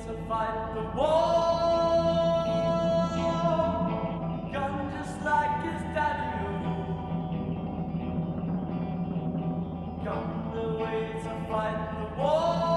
to fight the war. Young just like his daddy. Come away to fight the war.